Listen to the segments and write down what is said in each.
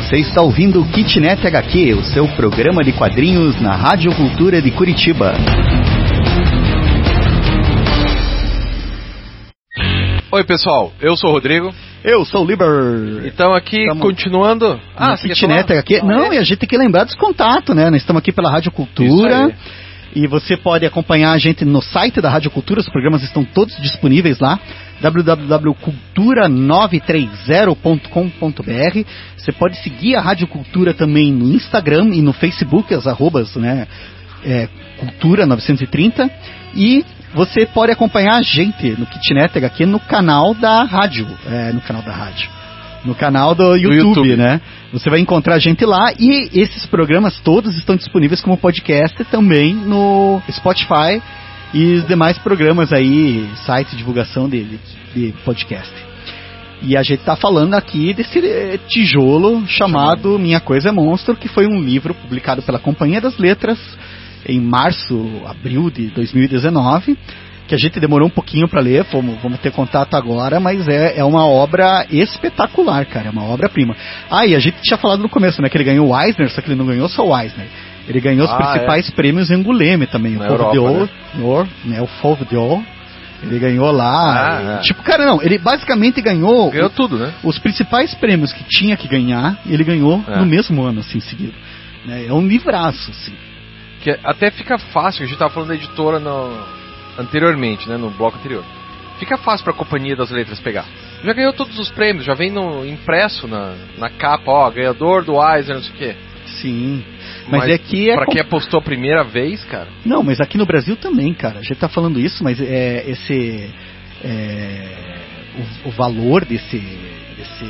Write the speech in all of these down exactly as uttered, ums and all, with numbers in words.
Você está ouvindo o Kitnet H Q, o seu programa de quadrinhos na Rádio Cultura de Curitiba. Oi pessoal, eu sou o Rodrigo. Eu sou o Liber. Então aqui, estamos continuando... Ah, você Kitnet H Q. Não, e a gente tem que lembrar dos contatos, né? Nós estamos aqui pela Rádio Cultura. E você pode acompanhar a gente no site da Rádio Cultura, os programas estão todos disponíveis lá, w w w ponto cultura nove três zero ponto com ponto b r. Você pode seguir a Rádio Cultura também no Instagram e no Facebook, as arrobas, né, é, Cultura novecentos e trinta. E você pode acompanhar a gente no Kitnet H Q no canal da rádio, é, no canal da rádio. No canal do YouTube, do YouTube, né? Você vai encontrar a gente lá e esses programas todos estão disponíveis como podcast também no Spotify e os demais programas aí, sites de divulgação de, de podcast. E a gente tá falando aqui desse tijolo chamado Minha Coisa é Monstro, que foi um livro publicado pela Companhia das Letras em março, abril de dois mil e dezenove, que a gente demorou um pouquinho para ler, vamos, vamos ter contato agora, mas é, é uma obra espetacular, cara, é uma obra-prima. Ah, e a gente tinha falado no começo, né, que ele ganhou o Eisner, só que ele não ganhou só o Eisner. Ele ganhou ah, os principais é. prêmios em Anguleme também, Na o Fauve Europa, d'Or, né? né, o Fauve d'Or, ele ganhou lá, ah, e, tipo, cara, não, ele basicamente ganhou... Ganhou o, tudo, né? Os principais prêmios que tinha que ganhar, ele ganhou é. no mesmo ano, assim, seguido. Né, é um livraço, assim. Que até fica fácil, a gente tava falando da editora no... anteriormente, né, no bloco anterior. Fica fácil para a Companhia das Letras pegar. Já ganhou todos os prêmios, já vem no impresso na, na capa, ó, ganhador do Eisner, não sei o quê. Sim. Mas, mas é que é pra quem apostou a primeira vez, cara. Não, mas aqui no Brasil também, cara. A gente tá falando isso, mas é esse é, o, o valor desse desse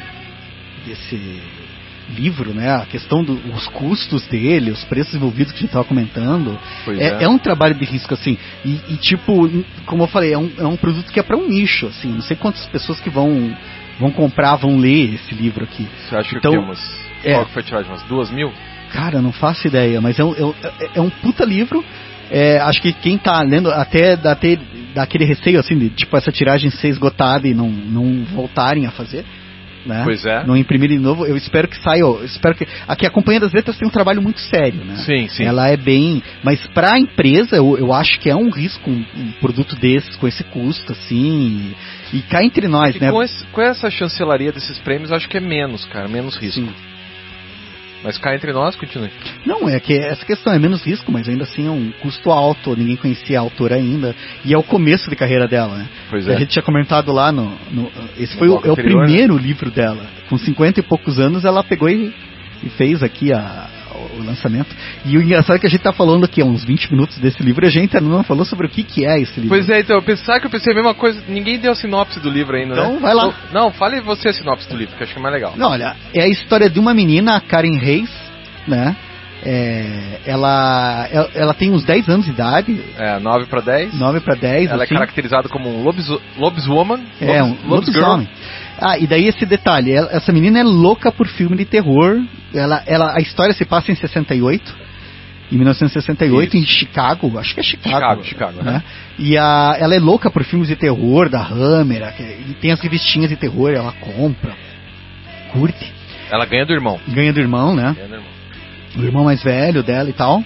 desse livro, né? A questão dos do, custos dele, os preços envolvidos que a gente estava comentando, é, é. é um trabalho de risco, assim. E, e tipo, como eu falei, é um, é um produto que é para um nicho, assim. Não sei quantas pessoas que vão, vão comprar, vão ler esse livro aqui. Você acha então, que umas... É, qual que foi tirado? Umas duas mil? Cara, não faço ideia, mas é um, é, é um puta livro. É, acho que quem tá lendo até dá, até dá aquele receio, assim, de tipo, essa tiragem ser esgotada e não, não voltarem a fazer. Né? Pois é. Não imprimir de novo. Eu espero que saia. Eu espero que aqui a Companhia das Letras tem um trabalho muito sério, né? Sim, sim. Ela é bem, mas para a empresa eu, eu acho que é um risco um, um produto desses com esse custo, assim. E, e cá entre nós, e né? Com, esse, com essa chancelaria desses prêmios, eu acho que é menos, cara, menos risco. Sim. Mas cá entre nós, continue. Não, é que essa questão é menos risco, mas ainda assim é um custo alto, ninguém conhecia a autora ainda, e é o começo de carreira dela, né? Pois é. A gente tinha comentado lá no... no esse no foi o, é o anterior, primeiro né? livro dela. Com cinquenta e poucos anos ela pegou e, e fez aqui a, o lançamento. E o engraçado é que a gente tá falando aqui há uns vinte minutos desse livro e a gente não falou sobre o que, que é esse livro. Pois é, então, eu pensava que eu pensei a mesma coisa, ninguém deu a sinopse do livro ainda, então, né? Então vai lá. Não, não, fale você a sinopse do livro, que eu acho que é mais legal. Não, olha, é a história de uma menina, a Karen Reis, né? É, ela, ela, ela tem uns dez anos de idade. É, nove para dez. nove para dez. Ela assim. é caracterizada como um lobis, lobiswoman. É, um lobisomem. Ah, e daí esse detalhe, ela, essa menina é louca por filme de terror. Ela, ela, a história se passa em sessenta e oito. Em mil novecentos e sessenta e oito, Isso. em Chicago, acho que é Chicago. Chicago, Chicago, né? E a, ela é louca por filmes de terror, da Hammer, e tem as revistinhas de terror, ela compra, curte. Ela ganha do irmão. Ganha do irmão, né? Ganha do irmão. O irmão mais velho dela e tal.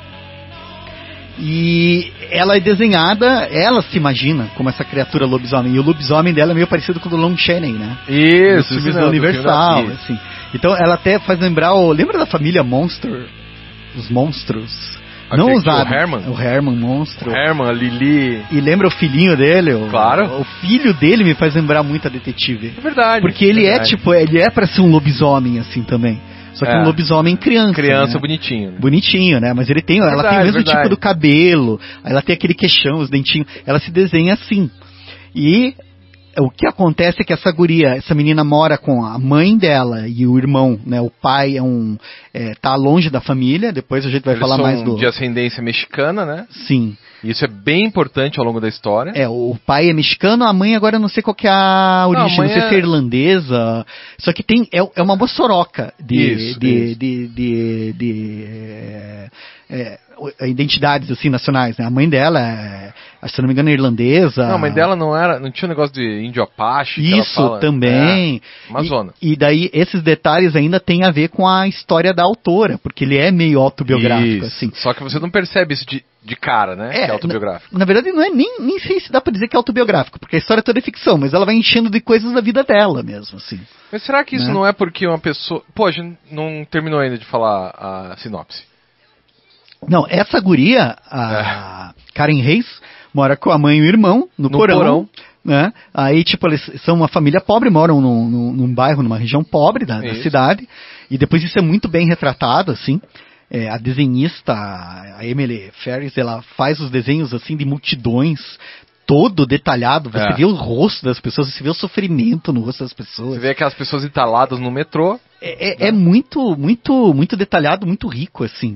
E ela é desenhada, ela se imagina como essa criatura lobisomem. E o lobisomem dela é meio parecido com o do Lon Chaney, né? Isso, isso da é Universal, da... assim. Então ela até faz lembrar o... Lembra da família Monster? Os monstros. Okay, Não usados. O Herman? O Herman, monstro. O Herman, a Lili. E lembra o filhinho dele? O, claro. O filho dele me faz lembrar muito a detetive. É verdade. Porque ele verdade. é tipo, ele é pra ser um lobisomem, assim, também. Só que é. um lobisomem criança. Criança né? bonitinho. Né? Bonitinho, né? Mas ele tem, verdade, ela tem o mesmo verdade. tipo do cabelo, ela tem aquele queixão, os dentinhos. Ela se desenha assim. E o que acontece é que essa guria, essa menina mora com a mãe dela e o irmão, né? O pai é um, é, tá longe da família, depois a gente vai Eles falar são mais do... de ascendência mexicana, né? Sim. Isso é bem importante ao longo da história. É, o pai é mexicano, a mãe agora eu não sei qual que é a origem, não, não sei é... se é irlandesa, só que tem, é, é uma moçoroca de, isso, de, isso. de, de, de, de é, é, identidades assim, nacionais, né? A mãe dela é, se eu não me engano, irlandesa. Não, a mãe dela não era, não tinha um negócio de índio Apache. Isso, que ela fala, também. É, Amazona. E, e daí, esses detalhes ainda têm a ver com a história da autora, porque ele é meio autobiográfico, Isso. assim. Só que você não percebe isso de, de cara, né? É, que é autobiográfico. Na, na verdade, não é nem, nem sei se dá pra dizer que é autobiográfico, porque a história toda é ficção, mas ela vai enchendo de coisas da vida dela mesmo, assim. Mas será que isso Né? não é porque uma pessoa... Pô, a gente não terminou ainda de falar a sinopse. Não, essa guria, a é. Karen Reis, mora com a mãe e o irmão no, no porão. porão. Né? Aí, tipo, eles são uma família pobre, moram num, num, num bairro, numa região pobre da, da cidade. E depois isso é muito bem retratado, assim. É, a desenhista, a Emily Ferris, ela faz os desenhos, assim, de multidões, todo detalhado. Você é. vê o rosto das pessoas, você vê o sofrimento no rosto das pessoas. Você vê aquelas pessoas entaladas no metrô. É, é, é muito, muito, muito detalhado, muito rico, assim.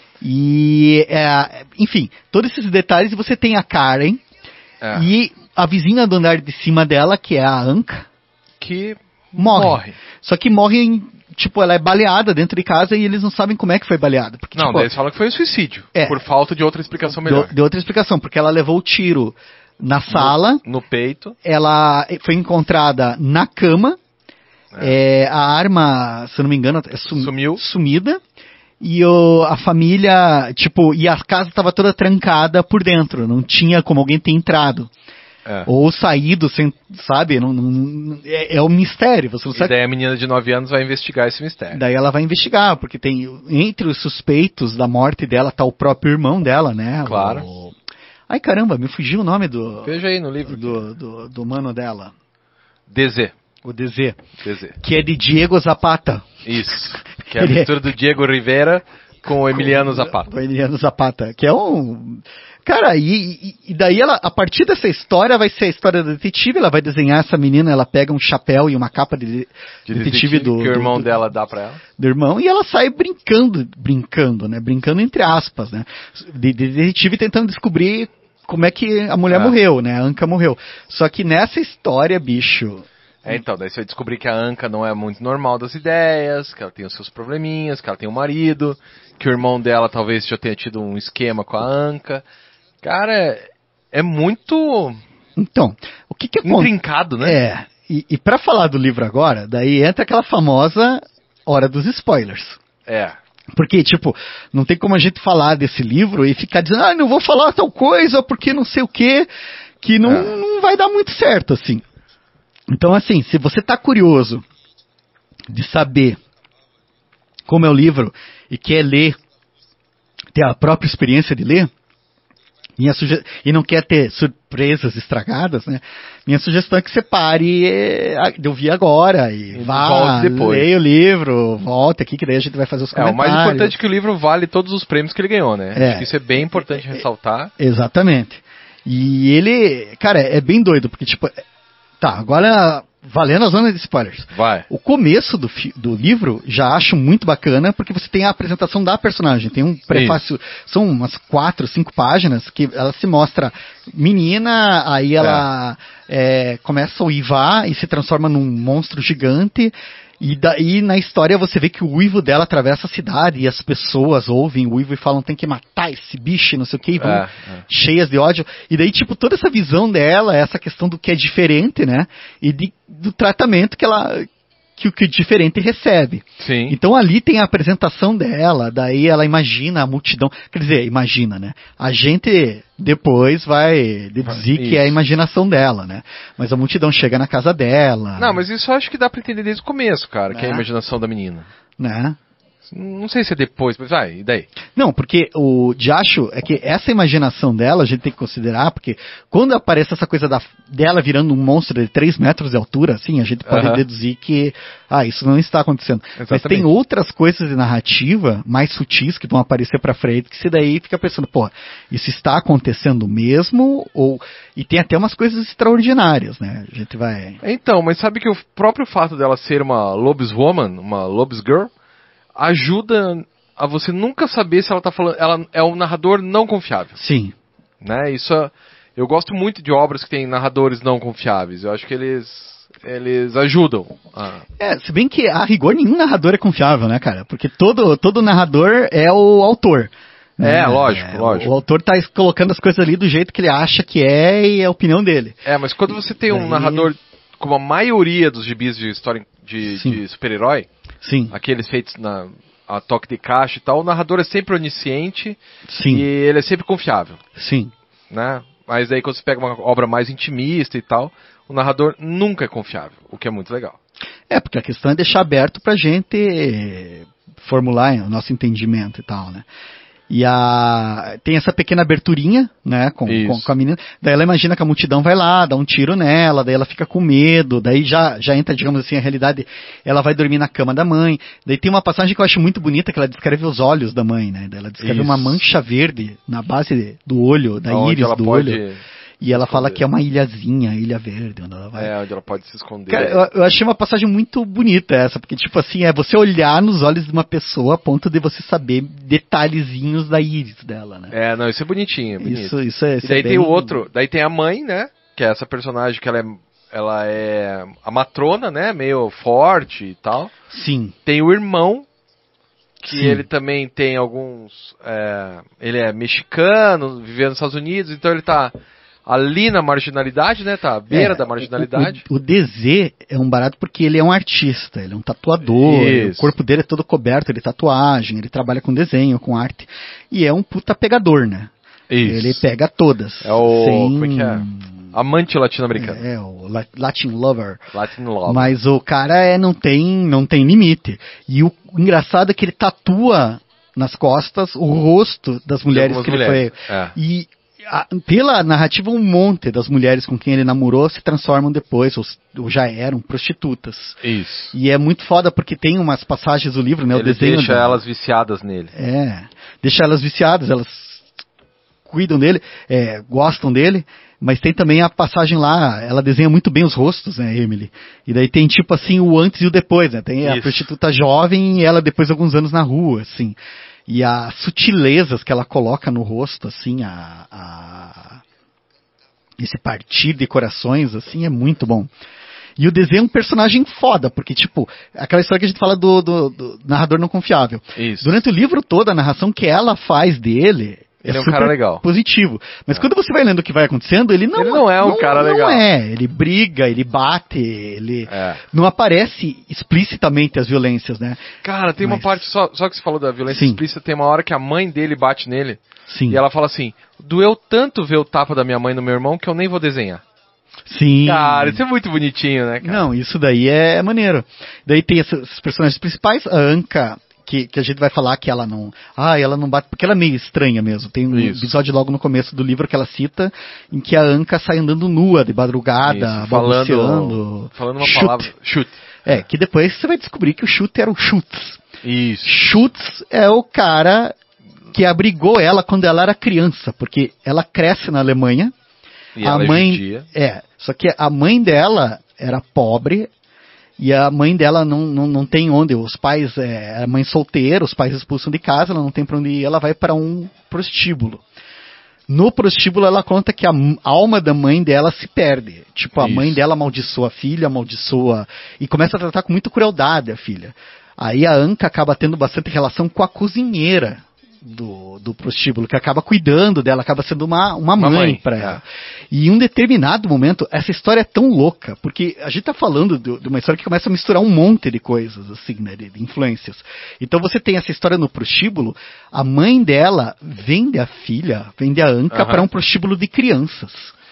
E, é, enfim, todos esses detalhes. Você tem a Karen é. e a vizinha do andar de cima dela, que é a Anka, que morre. morre. Só que morre, em, tipo, ela é baleada dentro de casa e eles não sabem como é que foi baleada. Porque, não, tipo, daí eles falam que foi um suicídio, é, por falta de outra explicação melhor. De, de outra explicação, porque ela levou o tiro na sala. No, no peito. Ela foi encontrada na cama. É. É, a arma, se eu não me engano, é sum, Sumiu. sumida. E o, a família, tipo, e a casa estava toda trancada por dentro, não tinha como alguém ter entrado. É. Ou saído, sem, sabe? Não, não, é, é um mistério. Você não sabe. E daí a menina de nove anos vai investigar esse mistério. Daí ela vai investigar, porque tem, entre os suspeitos da morte dela tá o próprio irmão dela, né? Claro. O, ai, caramba, me fugiu o nome do... Veja aí no livro. Do, do, do mano dela. D Z. O D Z. D Z. Que é de Diego Zapata. Isso. Que é a mistura do Diego Rivera com o Emiliano com, Zapata. Com o Emiliano Zapata. Que é um... Cara, e, e daí ela, a partir dessa história, vai ser a história da detetive. Ela vai desenhar essa menina, ela pega um chapéu e uma capa de, de detetive, detetive do... que o irmão do, dela dá pra ela. Do irmão, e ela sai brincando, brincando, né? Brincando entre aspas, né? De, de detetive tentando descobrir como é que a mulher é. morreu, né? A Anka morreu. Só que nessa história, bicho... É, então, daí você vai descobrir que a Anka não é muito normal das ideias, que ela tem os seus probleminhas, que ela tem um marido, que o irmão dela talvez já tenha tido um esquema com a Anka. Cara, é, é muito... Então, o que que acontece? Intrincado, né? É, e, e pra falar do livro agora, daí entra aquela famosa hora dos spoilers. É. Porque, tipo, não tem como a gente falar desse livro e ficar dizendo, ah, não vou falar tal coisa porque não sei o quê, que não, é. não vai dar muito certo, assim. Então, assim, se você está curioso de saber como é o livro e quer ler, ter a própria experiência de ler, minha suge... e não quer ter surpresas estragadas, né? Minha sugestão é que você pare de ouvir agora e, e vá, leia o livro, volte aqui, que daí a gente vai fazer os comentários. É, o mais importante é que o livro vale todos os prêmios que ele ganhou, né? É. Acho que isso é bem importante ressaltar. Exatamente. E ele, cara, é bem doido, porque, tipo... Tá, agora valendo a zona de spoilers. Vai. O começo do, do livro já acho muito bacana, porque você tem a apresentação da personagem. Tem um prefácio, Isso. são umas quatro, cinco páginas, que ela se mostra menina, aí ela é. É, começa a uivar e se transforma num monstro gigante. E daí na história você vê que o uivo dela atravessa a cidade e as pessoas ouvem o uivo e falam tem que matar esse bicho, não sei o que, e vão é, é. cheias de ódio. E daí, tipo, toda essa visão dela, essa questão do que é diferente, né? E de, do tratamento que ela... que o que diferente recebe. Sim. Então ali tem a apresentação dela, daí ela imagina a multidão, quer dizer, imagina, né? A gente depois vai deduzir isso. que é a imaginação dela, né? Mas a multidão chega na casa dela. Não, mas isso eu acho que dá pra entender desde o começo, cara, né? Que é a imaginação da menina. Né? Não sei se é depois, mas vai, e daí? Não, porque o de acho é que essa imaginação dela a gente tem que considerar, porque quando aparece essa coisa da, dela virando um monstro de três metros de altura, assim, a gente pode uh-huh. deduzir que, ah, isso não está acontecendo. Exatamente. Mas tem outras coisas de narrativa mais sutis que vão aparecer pra frente, que se daí fica pensando, pô, isso está acontecendo mesmo? Ou... E tem até umas coisas extraordinárias, né? A gente vai... Então, mas sabe que o próprio fato dela ser uma lobiswoman, uma lobisgirl, ajuda a você nunca saber se ela está falando... Ela é um narrador não confiável. Sim. Né? Isso é, eu gosto muito de obras que têm narradores não confiáveis. Eu acho que eles, eles ajudam. A... É, se bem que a rigor nenhum narrador é confiável, né, cara? Porque todo, todo narrador é o autor. É, é lógico, é, lógico. O autor tá colocando as coisas ali do jeito que ele acha que é e é a opinião dele. É, mas quando você tem um Daí... narrador, como a maioria dos gibis de história de, de super-herói, Sim. aqueles feitos na a toque de caixa e tal, o narrador é sempre onisciente. Sim. E ele é sempre confiável. Sim. Né? Mas aí quando você pega uma obra mais intimista e tal, o narrador nunca é confiável, o que é muito legal. É, porque a questão é deixar aberto pra gente formular o nosso entendimento e tal, né? E a... tem essa pequena aberturinha, né, com, com, com a menina. Daí ela imagina que a multidão vai lá, dá um tiro nela, daí ela fica com medo, daí já, já entra, digamos assim, a realidade, ela vai dormir na cama da mãe. Daí tem uma passagem que eu acho muito bonita, que ela descreve os olhos da mãe, né? Daí ela descreve Isso. uma mancha verde na base do olho, da Onde íris ela do pode... olho. E ela fala que é uma ilhazinha, ilha verde, onde ela vai. É, onde ela pode se esconder. Cara, eu, eu achei uma passagem muito bonita essa, porque, tipo assim, é você olhar nos olhos de uma pessoa a ponto de você saber detalhezinhos da íris dela, né? É, não, isso é bonitinho, é bonito. Isso, isso é, isso e daí é bem... tem o outro, daí tem a mãe, né? Que é essa personagem que ela é, ela é a matrona, né? Meio forte e tal. Sim. Tem o irmão, que Sim. ele também tem alguns... É, ele é mexicano, vivendo nos Estados Unidos, então ele tá... ali na marginalidade, né? Tá à beira é, da marginalidade. O, o, o D Z é um barato porque ele é um artista, ele é um tatuador, o corpo dele é todo coberto de tatuagem, ele trabalha com desenho, com arte, e é um puta pegador, né? Isso. Ele pega todas. É o... sem... como é que é? Amante latino-americano. É, é, o Latin Lover. Latin Lover. Mas o cara é, não, tem, não tem limite. E o engraçado é que ele tatua nas costas o rosto das mulheres que mulheres. ele foi... É. E... A, pela narrativa, um monte das mulheres com quem ele namorou se transformam depois, ou, ou já eram prostitutas. Isso. E é muito foda porque tem umas passagens do livro, né? Ele o desenho deixa do... elas viciadas nele. É, deixa elas viciadas, elas cuidam dele, é, gostam dele, mas tem também a passagem lá, ela desenha muito bem os rostos, né, Emily? E daí tem tipo assim o antes e o depois, né? Tem Isso. a prostituta jovem e ela depois de alguns anos na rua, assim. E as sutilezas que ela coloca no rosto, assim, a, a... esse partir de corações, assim, é muito bom. E o desenho é um personagem foda, porque, tipo, aquela história que a gente fala do, do, do narrador não confiável. Isso. Durante o livro todo, a narração que ela faz dele... Ele é, é um super cara legal. Positivo. Mas é. quando você vai lendo o que vai acontecendo, ele não, ele não é um não, cara não legal. Não é. Ele briga, ele bate, ele... É. Não aparece explicitamente as violências, né? Cara, tem Mas... uma parte, só, só que você falou da violência Sim. explícita, tem uma hora que a mãe dele bate nele. Sim. E ela fala assim, doeu tanto ver o tapa da minha mãe no meu irmão que eu nem vou desenhar. Sim. Cara, isso é muito bonitinho, né, cara? Não, isso daí é maneiro. Daí tem esses personagens principais, a Anka... Que, que a gente vai falar que ela não... Ah, ela não bate... Porque ela é meio estranha mesmo. Tem um Isso. episódio logo no começo do livro que ela cita, em que a Anka sai andando nua, de madrugada, Isso, balbuciando. Falando, falando uma chute. palavra... Chute. É, que depois você vai descobrir que o chute era o Schutz. Isso. Schutz é o cara que abrigou ela quando ela era criança, porque ela cresce na Alemanha. E a ela mãe... é judia. É, só que a mãe dela era pobre... E a mãe dela não, não, não tem onde, os pais, é, a mãe solteira, os pais expulsam de casa, ela não tem para onde ir, ela vai para um prostíbulo. No prostíbulo ela conta que a alma da mãe dela se perde. Tipo, a Isso. mãe dela amaldiçoa a filha, amaldiçoa... E começa a tratar com muita crueldade a filha. Aí a Anka acaba tendo bastante relação com a cozinheira do, do prostíbulo, que acaba cuidando dela, acaba sendo uma, uma, uma mãe, mãe para ela. É. E em um determinado momento, essa história é tão louca, porque a gente tá falando de, de uma história que começa a misturar um monte de coisas, assim, né, de, de influências. Então você tem essa história no prostíbulo, a mãe dela vende a filha, vende a Anka uhum. para um prostíbulo de crianças.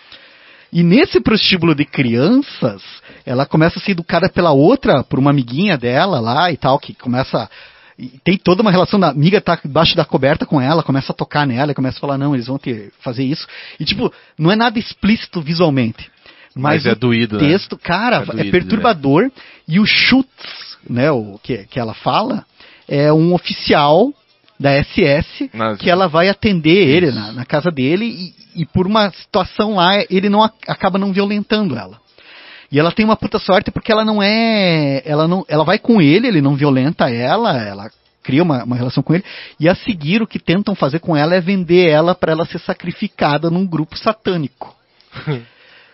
E nesse prostíbulo de crianças, ela começa a ser educada pela outra, por uma amiguinha dela lá e tal, que começa... E tem toda uma relação da amiga tá debaixo da coberta com ela, começa a tocar nela, começa a falar, não, eles vão ter, fazer isso. E tipo, não é nada explícito visualmente. Mas, mas é doído, o texto, né? cara, é, doído, é perturbador. Né? E o Schutz, né, o que, que ela fala, é um oficial da S S mas... que ela vai atender ele na, na casa dele e, e por uma situação lá, ele não acaba não violentando ela. E ela tem uma puta sorte porque ela não é... Ela, não, ela vai com ele, ele não violenta ela, ela cria uma, uma relação com ele. E a seguir, o que tentam fazer com ela é vender ela para ela ser sacrificada num grupo satânico.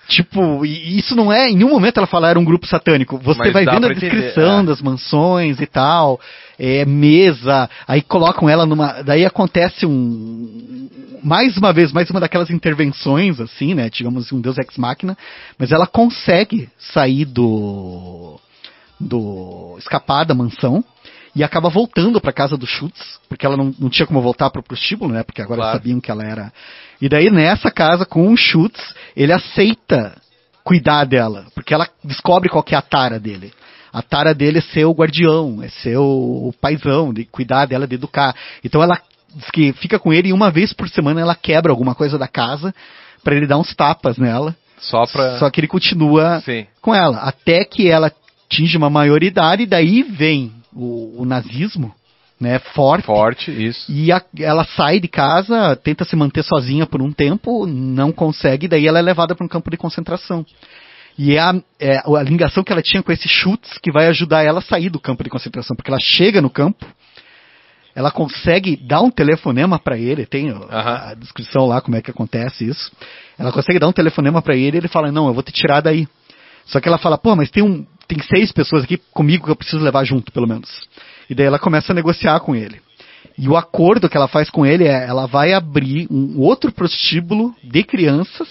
Tipo, e isso não é, em nenhum momento ela fala era um grupo satânico. Você Mas vai dá vendo a pra entender, descrição é. das mansões e tal, é, mesa, aí colocam ela numa, daí acontece um, mais uma vez, mais uma daquelas intervenções, assim, né, digamos um Deus Ex Machina, mas ela consegue sair do, do, escapar da mansão, e acaba voltando para casa do Schutz, porque ela não, não tinha como voltar para o prostíbulo, né? Porque agora Claro. sabiam que ela era... E daí, nessa casa, com o Schutz, ele aceita cuidar dela, porque ela descobre qual que é a tara dele. A tara dele é ser o guardião, é ser o, o paizão, de cuidar dela, de educar. Então ela diz que fica com ele e uma vez por semana ela quebra alguma coisa da casa para ele dar uns tapas nela. Só pra... Só que ele continua Sim. com ela, até que ela atinge uma maioridade e daí vem o, o nazismo, né, forte. Forte, isso. E a, ela sai de casa, tenta se manter sozinha por um tempo, não consegue, daí ela é levada para um campo de concentração. E é a, é a ligação que ela tinha com esse Schutz que vai ajudar ela a sair do campo de concentração, porque ela chega no campo, ela consegue dar um telefonema para ele, tem uh-huh. a descrição lá como é que acontece isso. Ela consegue dar um telefonema para ele e ele fala, não, eu vou te tirar daí. Só que ela fala, pô, mas tem um... tem seis pessoas aqui comigo que eu preciso levar junto, pelo menos. E daí ela começa a negociar com ele. E o acordo que ela faz com ele é, ela vai abrir um outro prostíbulo de crianças,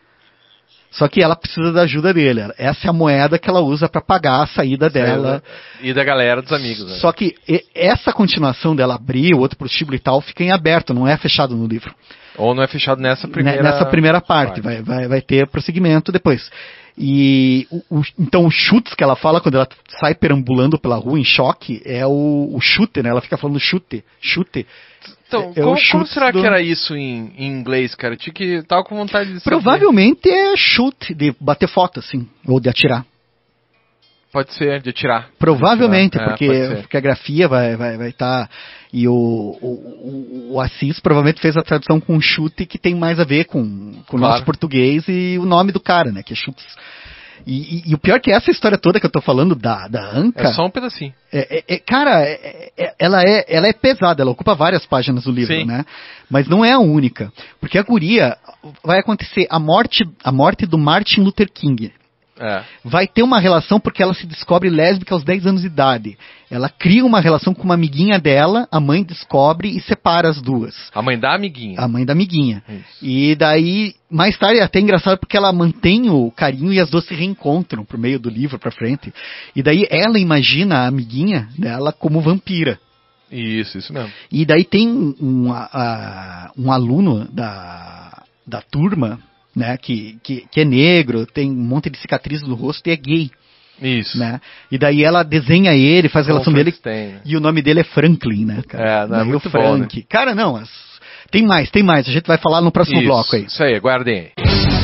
só que ela precisa da ajuda dele. Essa é a moeda que ela usa para pagar a saída dela. E da galera dos amigos. Né? Só que essa continuação dela abrir o outro prostíbulo e tal, fica em aberto, não é fechado no livro. Ou não é fechado nessa primeira... Nessa primeira parte, parte. Vai, vai, vai ter prosseguimento depois. E o, o, então o Schutz que ela fala quando ela sai perambulando pela rua em choque é o, o chute, né? Ela fica falando chute, chute. Então, é, como, é como será do... que era isso em, em inglês, cara? Eu tinha que tava com vontade de saber. Provavelmente é chute, de bater foto, assim, ou de atirar. Pode ser, de atirar. Provavelmente, de atirar. porque, é, porque a grafia vai vai vai estar... Tá, e o, o, o Assis provavelmente fez a tradução com chute que tem mais a ver com, com o claro. nosso português e o nome do cara, né? Que é Schutz. E, e, e o pior é que essa história toda que eu tô falando da, da Anca... É só um pedacinho. É, é, é, cara, é, é, ela, é, ela é pesada, ela ocupa várias páginas do livro, Sim. né? Mas não é a única. Porque a guria vai acontecer a morte, a morte do Martin Luther King. É. Vai ter uma relação porque ela se descobre lésbica aos dez anos de idade. Ela cria uma relação com uma amiguinha dela, a mãe descobre e separa as duas. A mãe da amiguinha. A mãe da amiguinha. Isso. E daí, mais tarde é até engraçado porque ela mantém o carinho e as duas se reencontram por meio do livro pra frente. E daí ela imagina a amiguinha dela como vampira. Isso, isso mesmo. E daí tem um, a, um aluno da, da turma, né, que, que, que é negro, tem um monte de cicatrizes no rosto e é gay. Isso. Né? E daí ela desenha ele, faz a relação dele, né? e o nome dele é Franklin, né, cara? É, não, é muito Frank. bom, né? Cara, não, as... tem mais, tem mais, a gente vai falar no próximo isso, bloco aí. Isso aí, guardem aí.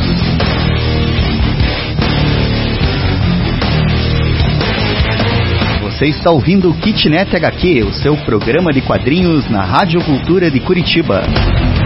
Você está ouvindo o Kitnet H Q, o seu programa de quadrinhos na Rádio Cultura de Curitiba.